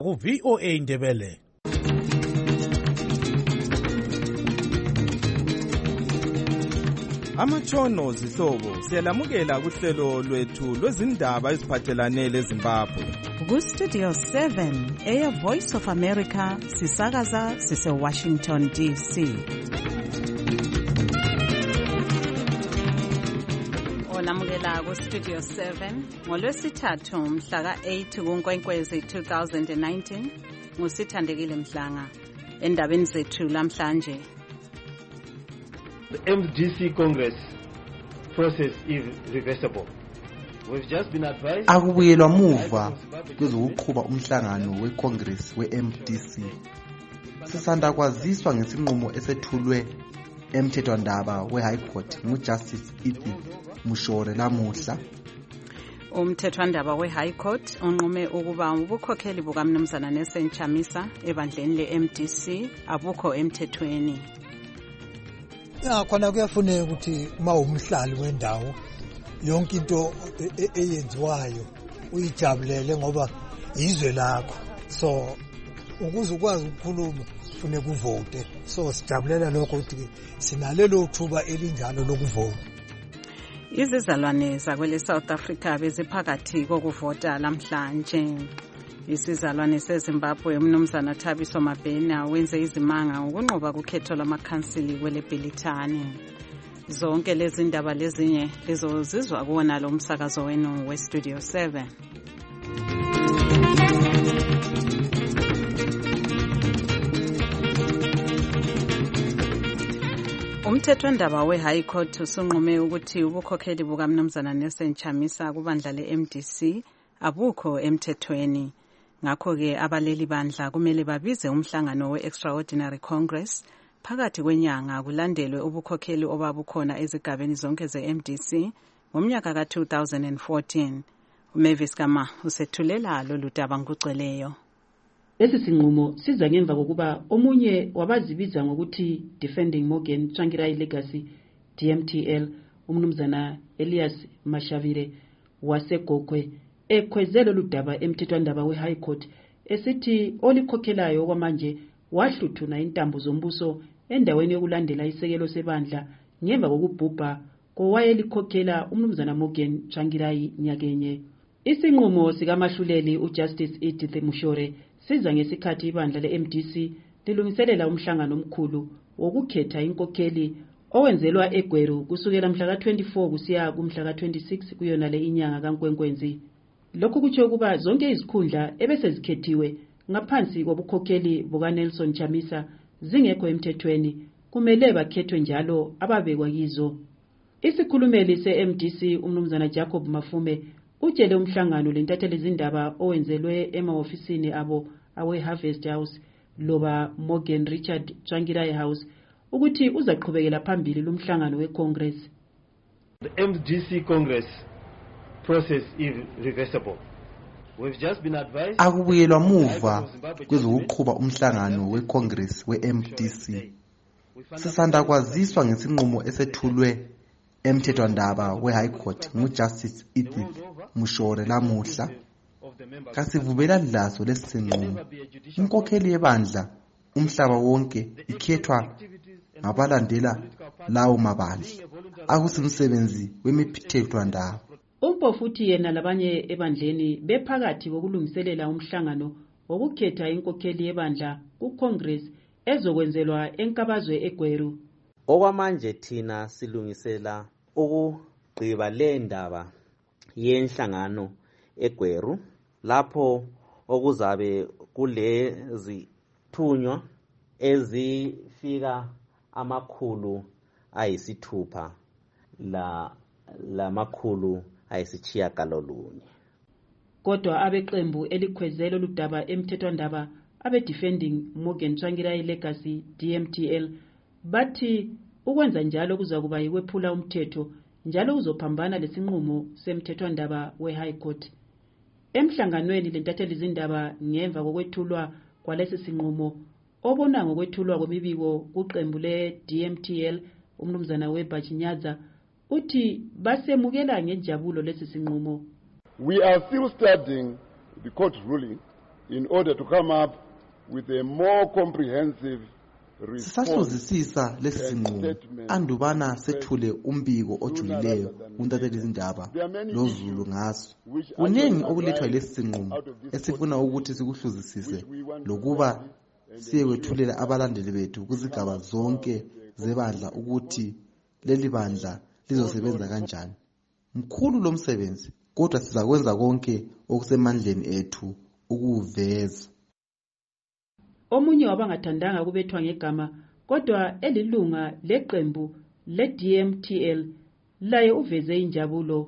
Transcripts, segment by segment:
ku VOA Ndebele. Amatshono zihlobo siyalamukela kuhlelo lwethu lwezindaba eziphathelane leZimbabwe. Ku Studio 7 Air Voice of America sisakaza sise Washington DC. Olamukela ku Studio 7 ngolwesithathu mhla ka-8 kuNkwenkwezi 2019 ngusithandekile Mhlanga. Endabeni zethu lamhlanje, the MDC Congress process is reversible. We've just been advised akubuyelwa muva kwezokuqhuba umhlangano weCongress weMDC. Sisanda kwaziswa ngesinqumo esethulwe emthethwandaba weHigh Court nguJustice Edith Mushore lamuhla. Umthethwandaba weHigh Court unqume ukuba ubukhokheli bukaMnumzana Nelson Chamisa ebandleni leMDC abukho emthethweni. Khona kuyafuneka ukuthi uma umhlali wendawo yonke into eyenziwayo uyijabulele ngoba izwe lakho. So ukuze ukwazi ukukhuluma kufuneka uvote. So sijabulela lokho ukuthi sinalelo thuba elinjalo lokuvota. Izizalwane zakwele South Africa beziphakathi kokuvota lamhlanje. Isizalwane seZimbabwe uMnumzana Thabiso Mabhena wenze izimanga ukunqoba kukhetho lwamakhansili kwele Bhelithani. Zonke lezi ndaba lezinye lizozizwa kuwona lo msakazo wenu weStudio 7. Umthethwandaba weHigh Court usunqume ukuthi ubukhokheli bukaMnumzana Nelson Chamisa kubandla leMDC abukho emthethweni. Ngakho-ke abaleli bandla kumele babize umhlangano we-Extraordinary Congress phakathi kwenyanga kulandelwe ubukhokheli obabukhona ezigabeni zonke ze-MDC ngomnyaka ka-2014. uMavis Kama usethulela lolu daba ngokugcweleyo. Lesi sinqumo siza ngemva kokuba omunye wabazibiza ngokuthi Defending Morgan Tsvangirai Legacy DMTL uMnumzana Elias Mashavire waseGogwe ekhwezelo ludaba emthethwandaba weHigh Court esithi olikhokhelayo kwamanje wahluthuna intambo zombuso endaweni yokulandela isekelo sebandla ngemva kokubhubha kowayelikhokhela uMnumzana Morgan Tsvangirai nyakenye. Isinqumo sikamahluleli uJustice Edith Mushore siza ngesikhathi ibandla leMDC lilungiselela umhlangano omkhulu wokukhetha inkokheli owenzelwa eGweru kusukela mhla ka-24 kusiya kumhla ka-26 kuyona le inyanga kaNkwenkwezi. Lokhu kutsho ukuba zonke izikhundla ebesezikhethiwe ngaphansi kobukhokheli bukaNelson Chamisa zingekho emthethweni kumele bakhethwe njalo ababekwa yizo. Isikhulumeli seMDC uMnumzana Jacob Mafume utshele umhlangano lentatheli izindaba owenzelwe emahofisini abo awe-Harvest House loba Morgan Richard Tsvangirai House ukuthi uzaqhubekela phambili lumhlangano weCongress. The MDC Congress process is reversible. We've just been advised akubuyelwa muva kwezokuqhuba umhlangano weCongress weMDC. Sisanda kwaziswa ngesinqumo esethulwe emthethwandaba weHigh Court nguJustice Edith Mushore lamuhla. Kasivubela laso lesisinqumo. Inkokheli yebandla umhlaba wonke ikhethwa ngabalandela lawo mabandla akusimsebenzi wemithethwandaba. Umpo futhi yena labanye ebandleni bephakathi kokulungiselela umhlangano wokukhetha inkokheli yebandla kuCongress ezokwenzelwa enkabazwe eGweru. Okwamanje thina silungisela ukugqiba le ndaba yenhlangano eGweru lapho okuzabe kulezi thunywa ezifika 600 la makhulu ayisitshiyagalolunye. Kodwa abeqembu elikhwezelo ludaba emthethwandaba abe-Defending Morgan Tsvangirai Legacy DMTL bathi ukwenza njalo kuza kuba yiwephula umthetho njalo uzophambana lesinqumo semthethwandaba weHigh Court. Emhlanganweni lentatheli izindaba ngemva kokwethulwa kwalesi sinqumo obona ngokwethulwa kwemibiko kuqembu le-DMTL uMnumzana weBachinyaza uthi basemukela ngejabulo lesi sinqumo. We are still studying the court ruling in order to come up with a more comprehensive sisahluzisisa lesi sinqumo andubana sethule umbiko ojulileyo kuntatheli izindaba loZulu ngaso. Kuningi okulethwa yilesi sinqumo esifuna ukuthi sikuhluzisise lokuba siyekwethulela abalandeli bethu kuzigaba zonke zebandla ukuthi leli bandla lizosebenza kanjani. Mkhulu lo msebenzi, kodwa sizakwenza konke okusemandleni ethu ukuveza. Omunye wabangathandanga kubethwa ngegama kodwa elilunga leqembu le-DMTL laye uveze injabulo.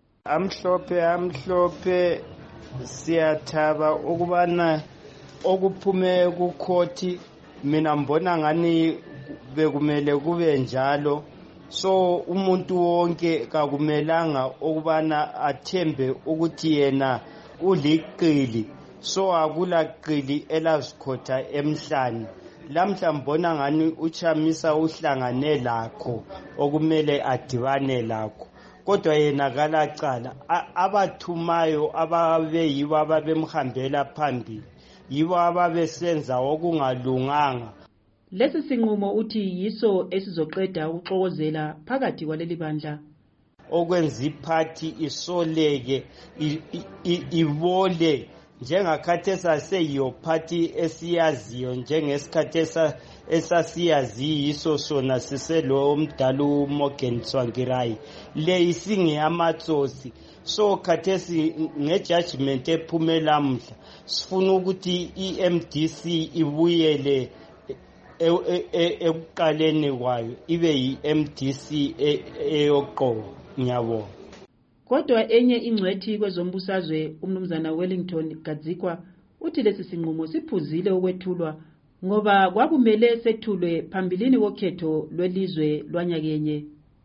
Amhlophe siyathaba ukubana okuphume kukhoti mina mbona ngani bekumele kube njalo. So umuntu wonke kakumelanga ukubana athembe ukuthi yena uliqili. So akulaqili elazikhotha emhlanje. Lamhla mbona ngani uChamisa uhlangane lakho okumele adibane lakho. Kodwa yena kalacala abathumayo ababeyibo ababemhambela phambili yibo ababesenza okungalunganga. Lesi sinqumo uthi yiso esizoqeda ukuxokozela phakathi kwaleli bandla. Okwenza iphathi isoleke ibole njengakhathi esaseyiyo phathi esiyaziyo njengesikhathi esasiyazi yiso sona siselo omdala uMorgan Tsvangirai le isingeyamatsosi. So khathesi ngejudgment ephumela lamhla sifuna ukuthi iMDC ibuyele ekuqaleni kwayo ibe yiMDC eyoqobo. Ngiyabonga. Kodwa enye ingcwethi kwezombusazwe umnumzana Wellington Gadzikwa uthi lesi sinqumo siphuzile ukwethulwa ngoba kwakumele sethulwe phambilini kokhetho lwelizwe lwanyakenye.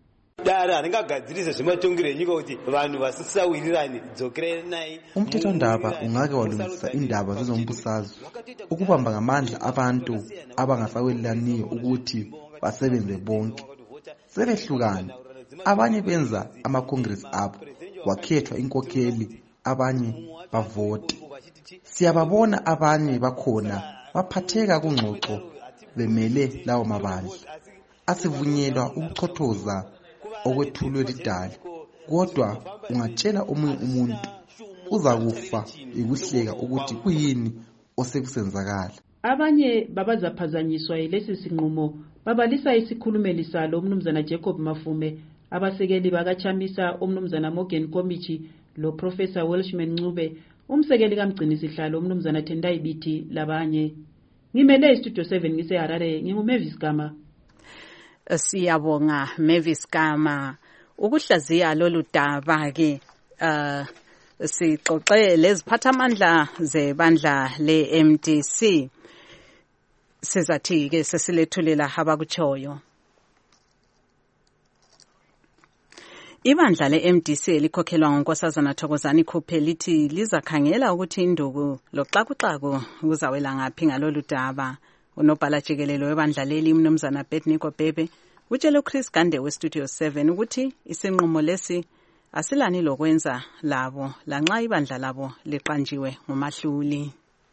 Umthethwandaba ungake walungisa indaba zezombusazwe ukubamba ngamandla abantu abangasawelaniyo ukuthi basebenze bonke. Sebehlukana, abanye benza amakongresi abo, wakhethwa inkokheli, abanye bavote. Siyababona abanye bakhona baphatheka kungxoxo bemele lawo mabandla. Asivunyelwa ukuchothoza okwethulwe lidala, kodwa ungatshela omunye umuntu uzakufa ikuhleka ukuthi kuyini osekusenzakala. Abanye babazaphazanyiswa yilesi sinqumo babalisa isikhulumeli salo umnumzana Jacob Mafume, abasekeli bakaChamisa umnumzana Morgan Komichi lo Professor Welshman Ncube, umsekeli kamgcini sihlalo umnumzana Tendai Biti labanye. Ngimele istudio 7 ngiseHarare, nginguMavis Gama. Siyabonga Mavis Gama. Ukuhlaziya lolu daba ke sixoxe leziphathamandla zebandla leMDC. Sizathi ke sesilethulela abakutshoyo. Ibandla leMDC elikhokhelwa nguNkosazana Thokozani Khuphe lithi lizakhangela ukuthi induku loxakuxaku kuzawela ngaphi ngalolu daba. Unobhala jikelelo webandla leli umnumzana Betniko Bebe utshele uChris Gande weStudio 7 ukuthi isinqumo lesi asilani lokwenza labo lanxa ibandla labo liqanjiwe ngomahluli.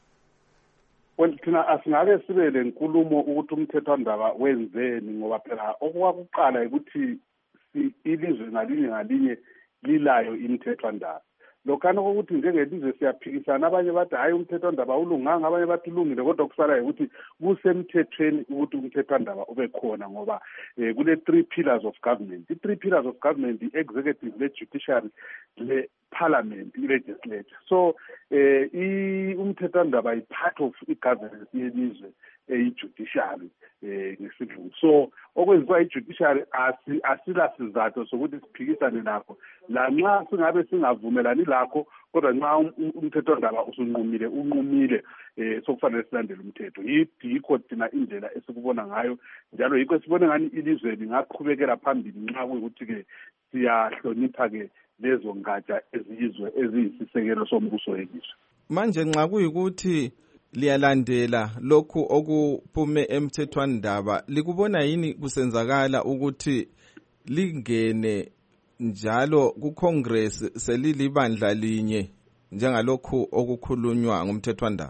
Thina asingake sibe lenkulumo ukuthi umthethwandaba wenzeni ngoba phela okwakuqala ukuthi ilizwe ngalinye lilayo imthethwandaba. Lokhana ukuthi njengelizwe siyaphikisana, abanye bathi hayi umthethwandaba ulunganga, abanye bathi ulungile, kodwa kusalayo ukuthi kusemthethweni ukuthi umthethwandaba ube khona ngoba kule 3 pillars of government. The 3 pillars of government, the executive, the judiciary, the parliament, the legislature. So umthethwandaba is part of i-governance yelizwe, i-judiciary ngesilungu. So okwenziwa i-judiciary asila sizathu sokuthi siphikisane nakho lanxa singabe singavumelani lakho, kodwa nxa umthethwandaba unqumile sokufanele silandele umthetho. Yikho thina indlela esikubona ngayo, njalo yikho sibone ngani ilizwe lingaqhubekela phambili nxa kuyikuthi-ke siyahlonipha-ke lezo ngatsha eziyisisekelo sombuso welizwe. Manje nxa kuyikuthi liyalandela lokhu okuphume emthethwandaba, likubona yini kusenzakala ukuthi lingene njalo kuCongress selilibandla linye njengalokhu okukhulunywa ngumthethwandaba?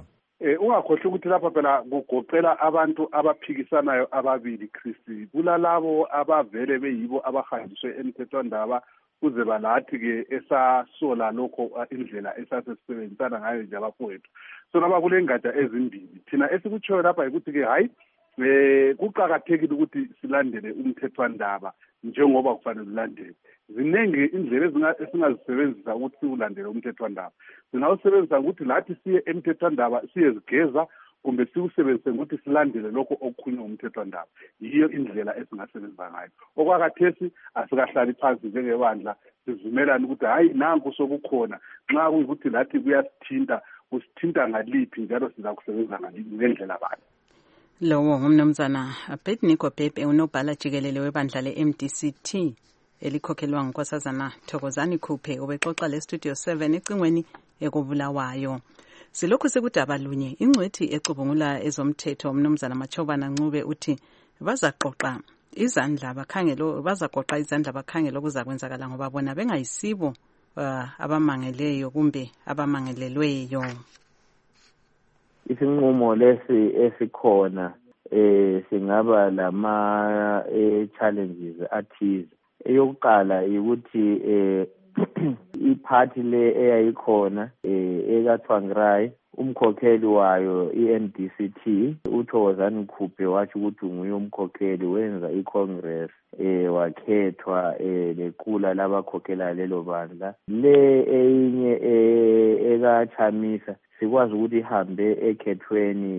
ungakhohlwa ukuthi lapha phela kugoqela abantu abaphikisanayo ababili Christi kulalabo abavele beyibo abahanjiswe emthethwandaba kuze balathi-ke esasola lokho indlela esasesebenzisana ngayo nje abafowethu. So laba kule ngatsha ezimbili thina esikutshoyo lapha yikuthi-ke hayi kuqakathekile ukuthi silandele umthethwandaba njengoba kufanele ulandele. Ziningi indlela esingazisebenzisa ukuthi siwulandele umthethwandaba. Singawusebenzisa ukuthi lathi siye emthethwandaba siyezigeza kumbe siwusebenzise ukuthi silandele lokho okukhulunywa umthethwandaba. Yiyo indlela esingasebenza ngayo. Okwakathesi asikahlali phansi njengebandla sivumelane ukuthi hayi nanku sokukhona nxa kuyikuthi lathi kuyasithinta kusithinta ngaliphi njalo siza kusebenza ngendlela bani. Lowo ngumnumzana Abednego Bhebhe unobhala jikelele webandla le-MDCT elikhokhelwa ngunkosazana Thokozani Khuphe ubexoxa le-Studio 7 ecingweni ekubulawayo. Silokhu sekudaba lunye ingcwethi ecubungula ezomthetho umnumzana Machobana Ncube uthi bazaqoqa izandla bakhangela okuzakwenzakala ngoba bona bengayisibo abamangeleyo kumbe abamangelelweyo. Isinqumo lesi esikhona singaba lama challenges athize. Eyokuqala ukuthi iphathi le eyayikhona ekaThwangirai umkhokheli wayo iNDCT uThokozani Khuphe wathi ukuthi nguye umkhokheli wenza iCongress wakhethwa lequla labakhokhela lelo bandla. Le eyinye ekaChamisa sikwazi ukuthi ihambe ekhethweni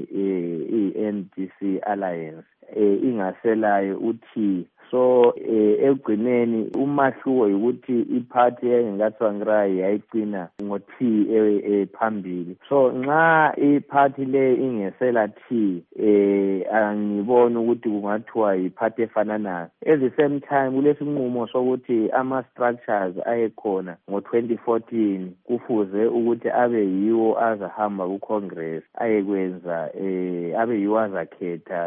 iNDC Alliance ingaselayo uthi so ekugcineni umahluko ukuthi iphathi engakaThwangirai yayigcina ngothi phambili. So nxa iphathi le ingesela thi angibona ukuthi kungathiwa iphathi efananayo. At the same time kulesinqumo sokuthi ama structures ayekhona ngo2014 kufuze ukuthi abe yiwo azahamba kuCongress ayekwenza abe yiwo azakhetha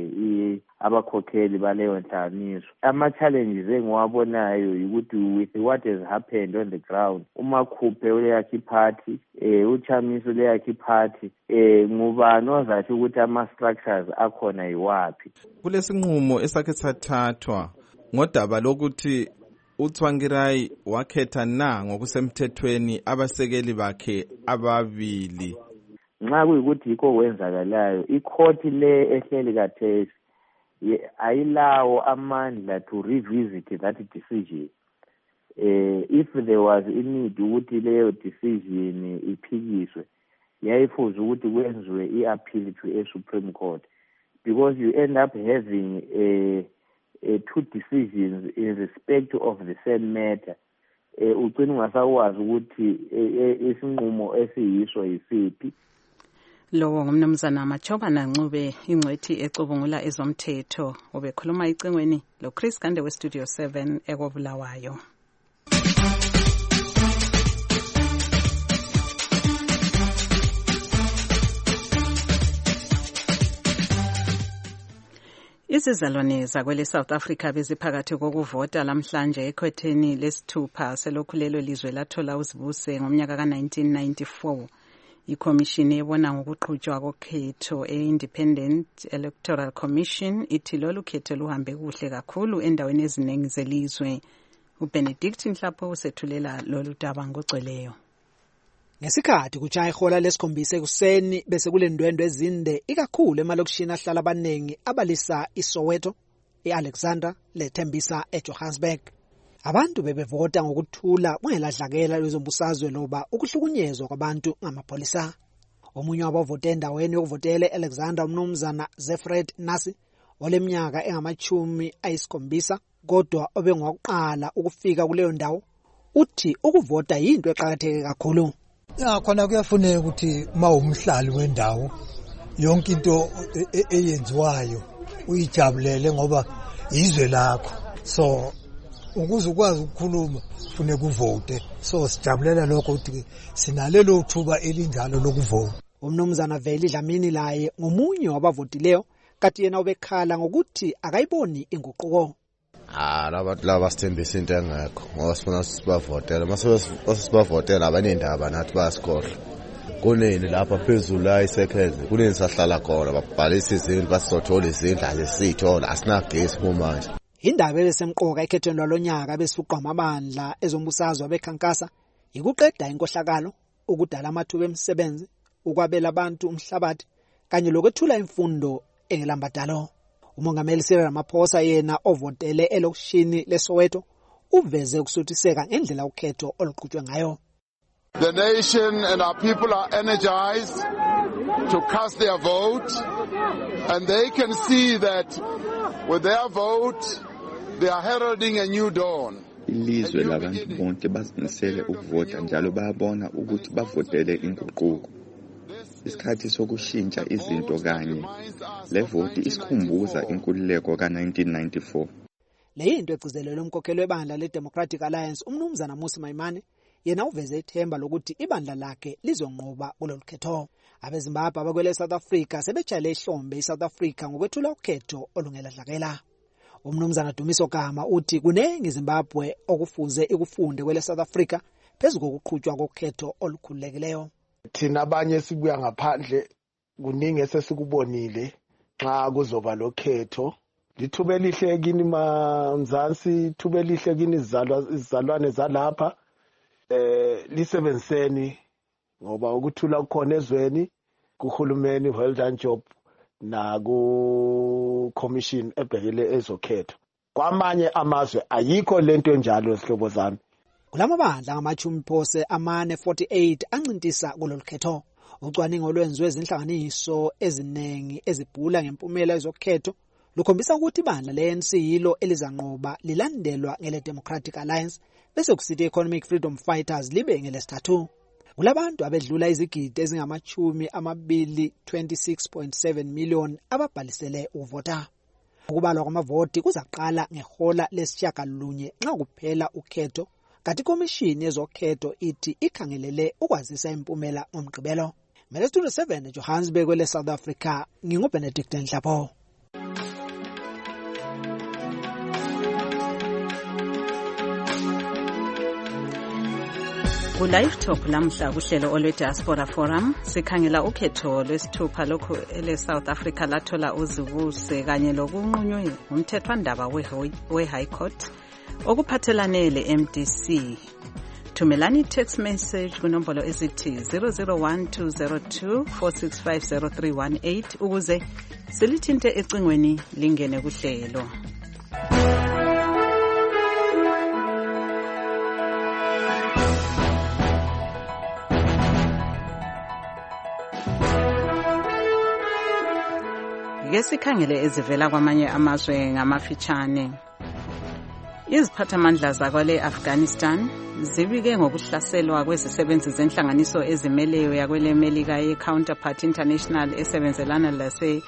abakhokheli baleyo nhlanganiso. Ama-challenges engiwabonayo ukuthi with what has happened on the ground, uMakhuphe uleyakhi iphathi, uChamisa uleyakhi iphathi, ngubani ozathi ukuthi ama-structures akhona yiwaphi. Kulesinqumo esakhe sathathwa ngodaba lokuthi uThwangirai wakhetha na ngokusemthethweni abasekeli bakhe ababili. Nxa kuyikuthi yikho kwenzakalayo ikhoti le ehleli kathesi ayilawo amandla to revisit that decision. If there was a need ukuthi leyo decision iphikiswe yayifuza ukuthi kwenziwe i-appeal to a Supreme Court, because you end up having two decisions in respect of the same matter. Ugcina ungasakwazi ukuthi isinqumo esiyiso yisiphi. Lowo ngumnumzana Machobana Ncube ingcwethi ecubungula ezomthetho ubekhuluma icingweni lo Chris Kande we Studio 7 ekobulawayo. Izizalwane zakwele South Africa beziphakathi kokuvota lamhlanje ekhwetheni lesithupha selokhulelo lizwe lathola uzibuse ngomnyaka ka1994. Ikhomishini ebona ngokuqhutshwa kokhetho e-Independent Electoral Commission ithi lolu khetho luhambe kuhle kakhulu endaweni eziningi zelizwe. uBenedict Nhlapho usethulela lolu daba ngogcweleyo. Ngesikhathi kujaya ihola lesikhombisa ekuseni bese kulendwendwe ezinde ikakhulu emalokishini ahlala abaningi abalisa iSoweto, eAlexander leThembisa eJohannesburg. Abantu bebevota ngokuthula kungeladlakela lezombusazwe loba ukuhlukunyezwa kwabantu ngamapolisa. Omunye wabavote endaweni yokuvotela eAlexander umnumzana Zefred Nasi oleminyaka engama-70 kodwa obengokuqala ukufika kuleyo ndawo uthi ukuvota yinto eqhakatheke kakhulu. Khona kuyafuneka ukuthi mawumhlali wendawo yonke into eyenziwayo uyijabulele ngoba izwe lakho. So ukuze ukwazi ukukhuluma kufuneka uvote. So sijabulela lokho ukuthi sinalelo thuba elinjalo lokuvota. Umnumzana Veli Dlamini laye ngomunye wabavotileyo kanti yena ubekhala ngokuthi akayiboni inguquko. Laba sithembisa into engekho ngoba sifuna sibavotela mase sibavotela abanendaba nathi bayasikhohlwa kunini lapha phezulu la isekheze kunini sahlala khona babhalisa izindlu basizothola izindlu azisithola asinagesi kumanje. Indaba ebesemqoka ekhethweni lwalonyaka besifuqa amabandla ezombusazwe abekhankasa ikuqeda inkohlakalo, ukudala amathuba emisebenzi, ukwabela abantu umhlabathi kanye lokwethula imfundo engelambadalo. Umongameli Cyril Ramaphosa yena ovotele elokishini leSoweto uveze ukusuthiseka ngendlela ukhetho oluqhutshwe ngayo. The nation and our people are energized to cast their vote, and they can see that with their vote they are heralding a new dawn. Ilizwe labantu bonke bazimisele ukuvota njalo bayabona ukuthi bavotele inguquko. Isikhathi sokushintsha izinto kanye le voti isikhumbuza inkululeko ka-1994. Le yinto egcizelelwe umkhokheli webandla le-Democratic Alliance umnumzana Mmusi Maimane yena uveze ithemba lokuthi ibandla lakhe lizonqoba kulolu khetho. AbeZimbabwe abakwele South Africa sebejale ihlombe iSouth Africa ngokwethula ukhetho olungeladlakela. Umnumzana Dumiso Gama uthi kunengi Zimbabwe okufuze ikufunde kwele South Africa phezu kokuqhutshwa kokhetho olukhululekileyo. Thina abanye sibuya ngaphandle kuningi esesikubonile xa kuzoba lokhetho. Lithuba elihle kini Mzansi, ithuba elihle kini izizalwane zalapha. Lisebenziseni ngoba ukuthula kukhona ezweni kuhulumeni well done job na ku commission ebhekele ezokhetho. Kwamanye amazwe ayikho lento enjalo sihlobo zami. Kulamabandla ngamachumi phose amane 48 ancintisa kulolu khetho. Ucwaningo olwenziwe izinhlanganiso eziningi ezibhula ngempumela ezokhetho lukhombisa ukuthi ibandla le-ANC yilo elizanqoba lilandelwa ngele Democratic Alliance bese kusithi Economic Freedom Fighters libe ngelesithathu. Kulabantu abedlula izigidi ezingamachumi amabili 26.7 million ababhalisele ukuvota. Ukubalwa kwamavoti kuzaqala ngehola lesishiyagalolunye nxa kuphela ukhetho, kanti ikomishini yezokhetho ithi ikhangelele ukwazisa impumela ngomgqibelo. Mele Studio 7 Johannesburg kwele South Africa, nginguBenedict Nhlapo. Ku-Live Talk lamhla kuhlelo olwe-Diaspora Forum sikhangela ukhetho lwesithupha lokhu ele-South Africa lathola uzibuse kanye lokunqunywe umthethwandaba we-High Court okuphathelane le-MDC. Thumelani text message kunombolo ezithi 001202465038 ukuze silithinte ecingweni lingene kuhlelo. Ngesikhangele ezivela kwamanye amazwe ngamafitshane. Iziphathamandla zakwale Afghanistan zibike ngokuhlaselwa kwezisebenzi zenhlanganiso ezimeleyo yakwele Melika ye-Counterpart International esebenzelana lase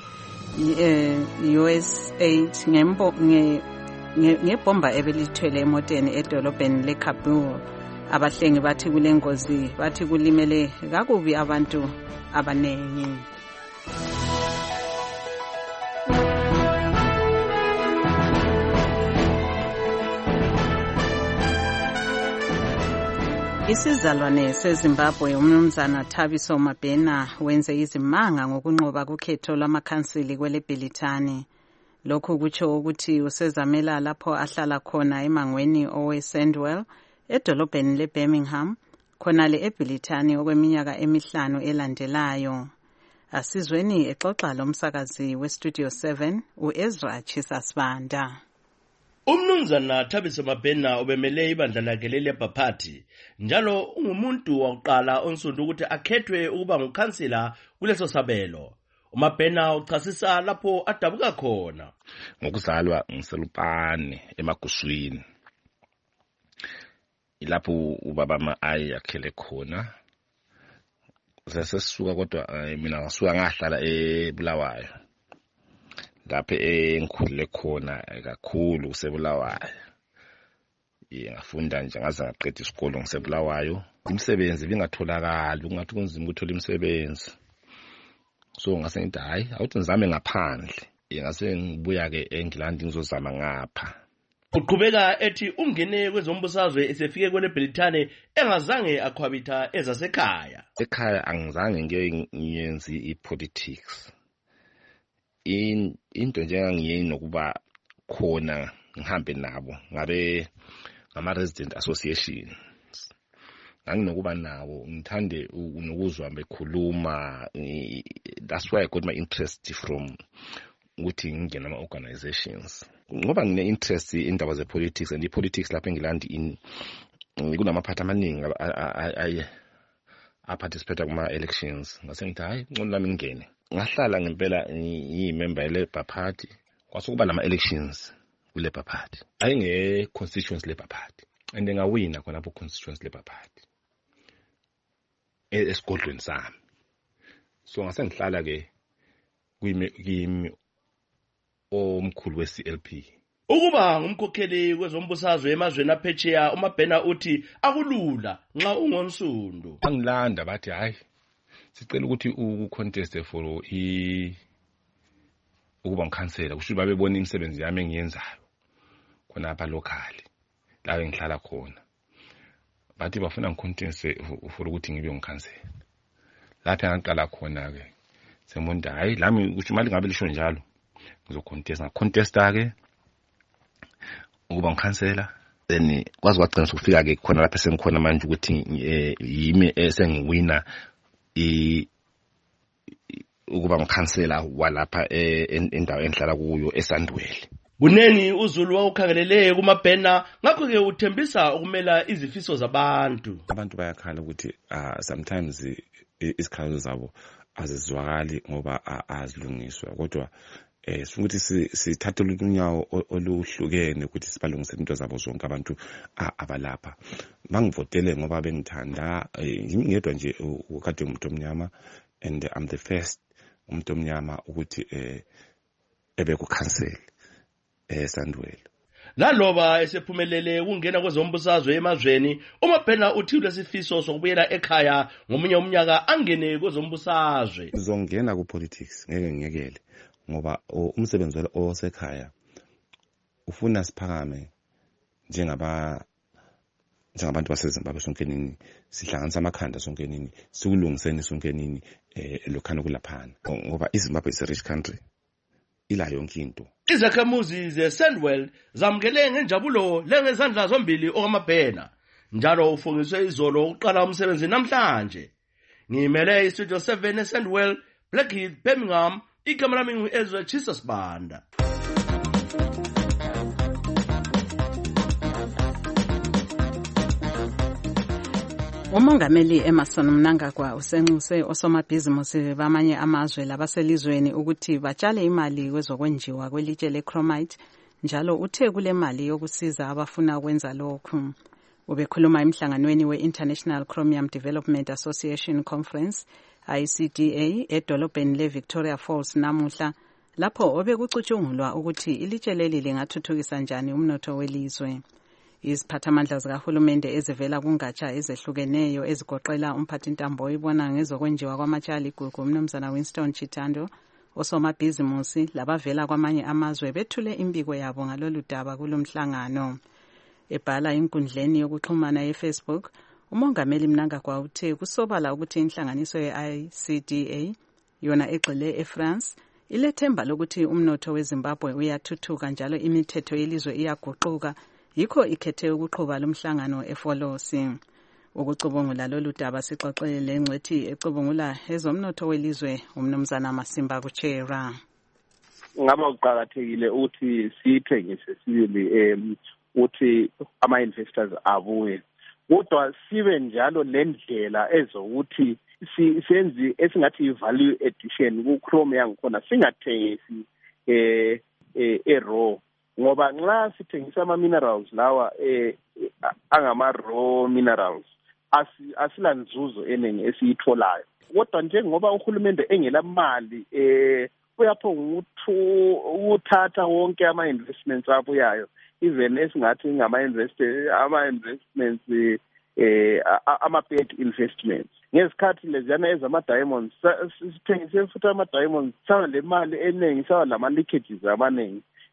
USAID ngebomba ebelithwele emoteni edolobheni leKabul. Abahlengi bathi kule ngozi bathi kulimele kakubi abantu abanengi. Isizalwane seZimbabwe umnumzana Thabiso Mabhena wenze izimanga ngokunqoba kukhetho lwamakhansili kwele Bhilitani. Lokhu kutsho ukuthi usezamela lapho ahlala khona emangweni owe-Sandwell edolobheni leBirmingham khonale eBhilitani okweminyaka emihlanu elandelayo. Asizweni exoxa lomsakazi weStudio 7 uEzra Chisasibanda. Umnumzana Thabiso Mabhena obemele ibandla lakhe leLabour Party njalo ungumuntu waqala onsundu ukuthi akhethwe ukuba ngukhansila kuleso sabelo. uMabhena uchasisa lapho adabuka khona. Ngokuzalwa ngiselupane emaguswini. Ilapho ubaba ayi yakhele khona. Sesisuka kodwa mina ngasuka ngahlala eBulawayo. Lapho engikhulile khona kakhulu kuseBulawayo. Ngafunda nje ngaze ngaqeda isikolo ngiseBulawayo. Imisebenzi bingatholakala, kungathi kunzima ukuthola imisebenzi. So ngase ngithi hayi awuthi ngizame ngaphandle. Ngase ngibuya ke eNgilandi ngizozama ngapha. Uqhubeka ethi ungene kwezombusazwe esefike kwele Britane engazange akhwabitha ezasekhaya. Ekhaya angizange ngeke ngiyenze ipolitics. Into nje engiyenza nokuba khona ngihambe nabo ngabe ngama resident association. Anginokuba nawo ngithande ukuzwa bekhuluma. That's why I got my interest from ukuthi ngingena ama organizations. Ngoba ngine interest indaba ze politics and politics lapha eNgilandi kunamaphathi amaningi a participate kuma elections. Ngase ngithi hayi ngcono nami ngene. Ngahlala ngempela ngiyimember ye Labour Party. Kwasukuba nama elections ku Labour Party. Ayinge constituency Labour Party. And ngawina khona lapho constituency Labour Party. Esigodlweni sami. So ngase ngihlala ke kimi omkhulu we-CLP. Ukuba ngumkhokheli kwezombusazwe emazweni aphetsheya uMabhena uthi akulula nxa ungonsundu. Angilanda bathi hayi sicela ukuthi ucontest for ukuba ngikhansela kusho babebona imisebenzi yami engiyenzayo khona apha locally la engihlala khona. Bathi bafuna ngicontest for ukuthi ngibe ngikhansela. Lapha ngaqala khona ke semonda hayi lami kusho imali ngabe lisho njalo ngizocontesta ke ukuba ngikhansela then kwazi kwagcina ukufika ke khona lapha sengikhona manje ukuthi yimi esengiwina ukuba ngikhansela walapha endawo engihlala kuyo eSandwele. Buneni uZulu wawukhangelele kuMabhena ngakho ke uthembisa ukumela izifiso zabantu. Abantu bayakhala ukuthi sometimes isikhalo zabo azizwakali ngoba azilungiswa kodwa ukuthi sithathe unyawo oluhlukene ukuthi sibalungise into zabo zonke abantu abalapha. Bangivotele ngoba bengithanda ngingedwa nje ukade umuntu omnyama and I'm the first umuntu omnyama ukuthi ebe ku council eSandwele. Laloba esephumelele ukungena kwezombusazwe emazweni uMabhena uthi lesifiso sokubuyela ekhaya ngomunye umnyaka angene kwezombusazwe. Uzongena ku politics ngeke ngiyekele ngoba umsebenzi osekhaya ufuna siphakame njengabantu baseZimbabwe sonke nini sihlanganisa amakhanda sonke nini sikulungiseni sonke nini lokhana kulaphana ngoba iZimbabwe is a rich country ila yonke into. Izakhamuzi zeSandwele zamukele ngenjabulo lengezandla zombili okaMabhena njalo ufungiswe izolo uqala umsebenzi namhlanje. Ngimele iStudio 7 eSandwele, Blackheath, Birmingham. Igama lami ngu-Ezra Jesus Banda. Umongameli Emmerson Mnangagwa usenxuse osomabhizimusi bamanye amazwe labaselizweni ukuthi batshale imali kwezokwenjiwa kwelitshe leChromite njalo uthe kule mali yokusiza abafuna ukwenza lokhu. Ubekhuluma emhlanganweni we-International Chromium Development Association Conference ICDA edolobheni leVictoria Falls namuhla lapho obekucutshungulwa ukuthi ilitshe leli lingathuthukisa njani umnotho welizwe. Iziphathamandla zikahulumende ezivela kungatsha ezehlukeneyo ezigoqela umphathintambo oyibona ngezokwenjiwa kwamatshali igugu umnumzana Winston Chitando osomabhizimusi labavela kwamanye amazwe bethule imbiko yabo ngalolu daba kulomhlangano. Ebhala inkundleni yokuxhumana yeFacebook umongameli Mnangagwa uthe kusobala ukuthi inhlanganiso ye-ICDA yona egxile eFrance ilethemba lokuthi umnotho weZimbabwe uyathuthuka njalo imithetho yelizwe iyaguquka yikho ikhethe ukuqhuba lomhlangano eFolosi. Ukucubungula lolu daba sixoxele lengcwethi ecubungula ezomnotho welizwe umnumzana Masimba Kuchera. Ngaba uqhakathekile ukuthi sithengise sibili uthi ama-investors abuye kodwa sibe njalo lendlela ezokuthi senzi esingathi i-value addition ku-Chrome yangikhona singathengisi raw ngoba nxa sithengisa ama-minerals lawa angama-raw minerals asila nzuzo eningi esiyitholayo kodwa njengoba uhulumende engela mali uyaphonga ukuthatha wonke ama-investments abuyayo even esingathi ama-investments ama-bad investments ngezikhathi leziyana ezama-diamonds sithengise futhi ama-diamonds sawa le mali eningi sawa lama-leakages amaningi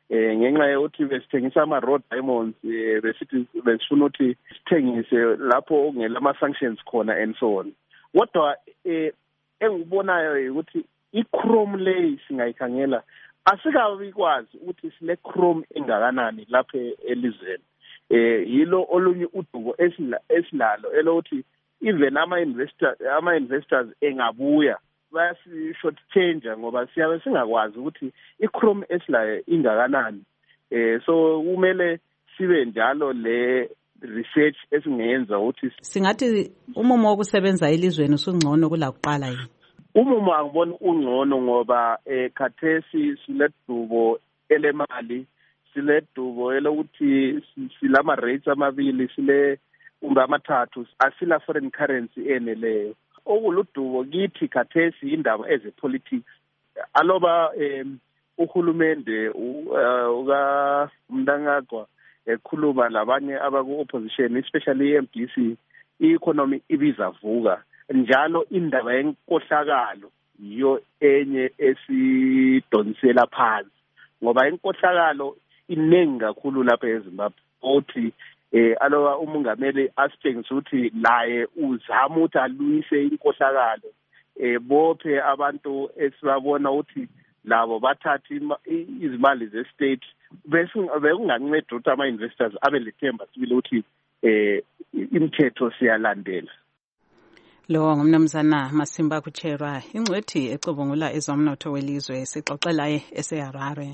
ngenxa yokuthi besithengisa ama-raw diamonds besifuna ukuthi sithengise lapho okungela ama-sanctions khona and so on. Kodwa engikubonayo ukuthi i-chrome le singayikhangela asikabi kwazi ukuthi sile chrome engakanani lapha elizweni. Yilo olunye udubo esilalo elokuthi even ama-investors engabuya bayasi-short change ngoba siyabe singakwazi ukuthi i-chrome esilayo ingakanani. So kumele sibe njalo le research esingenza ukuthi singathi umumo wokusebenza elizweni usungcono kulakuqala yini. Umumo angibona ungcono ngoba khathesi siledubo elemali, siledubo elokuthi silama rates amabili, sile kumbe amathathu, asila foreign currency eneleyo. Okuludubo kithi khathesi indaba ezepolitics. Aloba uhulumende uka Mnangagwa ekhuluma labanye abaku-opposition, especially i-MDC, i-economy ibizavuka. Njalo indaba yenkohlakalo yiyo enye esidonsela phansi. Ngoba inkohlakalo iningi kakhulu lapha eZimbabwe. Othi aloba umongameli asitshengisa ukuthi laye uzama ukuthi alungise inkohlakalo. Bophe abantu esibabona ukuthi labo bathatha izimali ze-state bekunganceda ukuthi ama-investors abe lethemba sibile ukuthi imithetho siyalandela. Lo ngumnumzana Masimba Kucherwa, ingcwethi ecubungula ezomnotho welizwe, sixoxelaye eseHarare.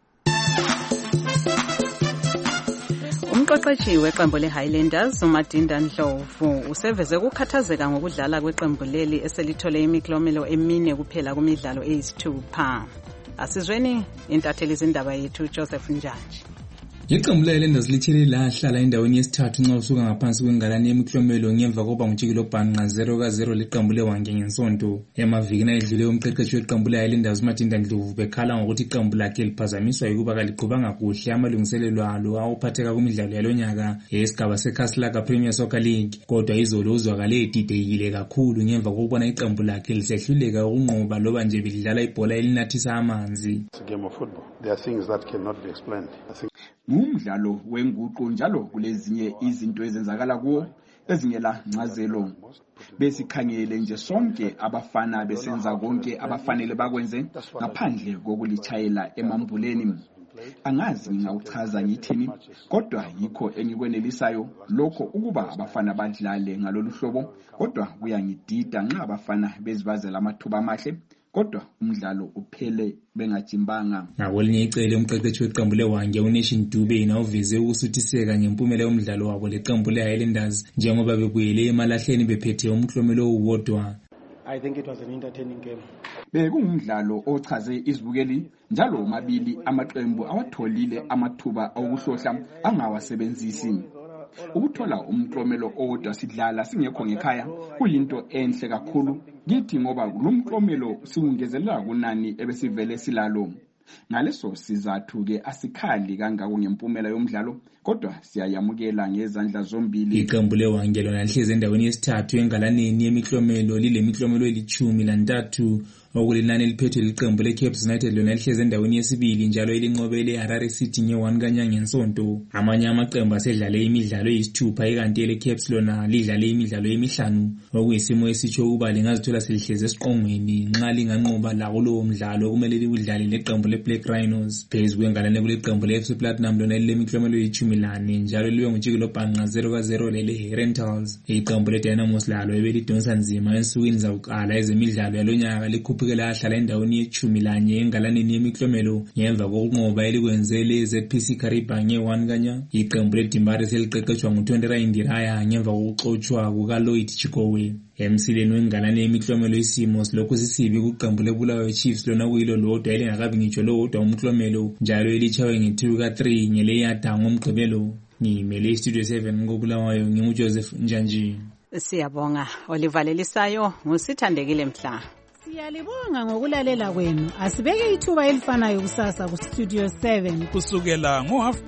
Umqeqeshi weqembu le-Highlanders uMadinda Ndlovu useveze ukukhathazeka ngokudlala kweqembu leli eselithole imiklomelo emine kuphela kumidlalo eyisithupha. Asizweni intatheli zindaba yethu Joseph Njaji. Iqembu le-Highlanders lithele lahlala endaweni yesithathu nxa usuka ngaphansi kwengalane yemiklomelo ngemva kokuba ngutshikilo bhanqa 0-0 liqembu leWange ngensonto. Emavikini ayedluleyo umqeqeshi weqembu le-Highlanders uMadinda Ndlovu bekhala ngokuthi iqembu lakhe liphazamiswa yikuba kaliqhubanga kuhle amalungiselelo alo awuphatheka kumidlalo yalonyaka yesigaba seKhaslaga Premier Soccer League. Kodwa izolo uzwakale edidekile kakhulu ngemva kokubona iqembu lakhe lisehluleka ukunqoba loba nje belidlala ibhola elinathisa amanzi. Ngumdlalo wenguqu njalo kulezinye izinto ezenzakala kuwo ezingela ncazelo. Besikhangele nje sonke abafana besenza konke abafanele bakwenze ngaphandle kokulitshayela emambuleni. Angazi ngingawuchaza ngithini, kodwa yikho engikwenelisayo lokho ukuba abafana badlale ngalolu hlobo, kodwa kuyangidida nxa abafana bezibazela amathuba amahle. Kodwa umdlalo uphele bengajimbanga. Ngakolinye icele umqeqeshi weqembu leWange uNation Dube nawuveze ukusuthiseka ngempumela yomdlalo wabo leqembu leHighlanders njengoba bebuyele emalahleni bephethe umklomelo owodwa. I think it was an entertaining game. Bekungumdlalo ochaze izibukeli njalo omabili amaqembu awatholile amathuba okuhlohla angawasebenzisi. Ukuthola umklomelo owodwa sidlala singekho ngekhaya kuyinto enhle kakhulu kithi ngoba lo mklomelo siwungezelela kunani ebesivele silalo. Ngaleso sizathu ke asikhali kangako ngempumela yomdlalo, kodwa siyayamukela ngezandla zombili. Iqembu leWange lona lihlezi endaweni yesithathu engalaneni yemiklomelo lilemiklomelo eli-13 okulinani eliphethwe liqembu leCapes United lona lihlezi endaweni yesibili njalo elinqobe leHarare City nge-1 kanyanga ngensonto. Amanye amaqembu asedlale imidlalo eyisithupha ikanti leCapes lona lidlale imidlalo emihlanu okuyisimo esitsho ukuba lingazithola selihlezi esiqongweni nxa linganqoba lawo lowo mdlalo kumele liwudlale leqembu leBlack Rhinos. Phezu kwengalane kuleqembu leFC Platinum lona lilemiklomelo eli-10 njalo liwe ngutshikilo bhanqa 0-0 lele-Rentals. Iqembu leDynamos lalo ebelidonsa nzima ensukwini zakuqala ezemidlalo yalonyaka likhuphukela ahlala endaweni ye-11 engalaneni yemiklomelo ngemva kokunqoba elikwenzele ZPC Kariba nge-1 kanya. Iqembu leDimbare seliqeqeshwa nguTondera Indiraya ngemva kokuxotshwa kukaLloyd Chikowe. Emsileni wengalane yemiklomelo isimo silokhu sisibi kuqembu leBulawayo Chiefs lona kuyilo lodwa elingakabi ngitsho lodwa umklomelo njalo elitshawe nge-2-3 ngeleyada ngomgqibelo. Ngimele iStudio 7 ngobulawayo nginguJoseph Njanji. Siyabonga olivalelisayo ngusithandekile Mhla. Siyalibonga ngokulalela kwenu. Asibeke ithuba elifanayo kusasa kuStudio 7 kusukela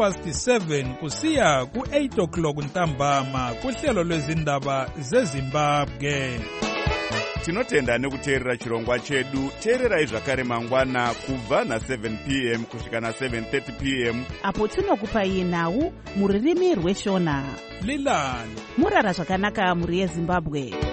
ngo7:30 kusiya ku8 o'clock ntambama kuhlelo lwezindaba zeZimbabwe. tinotenda nekuteerera chirongwa chedu. teererai zvakare mangwana kubva na7 p.m. kusvika na7:30 p.m. apo tinokupai nhau muririmi rweshona. lilani murara zvakanaka mhuri yezimbabwe.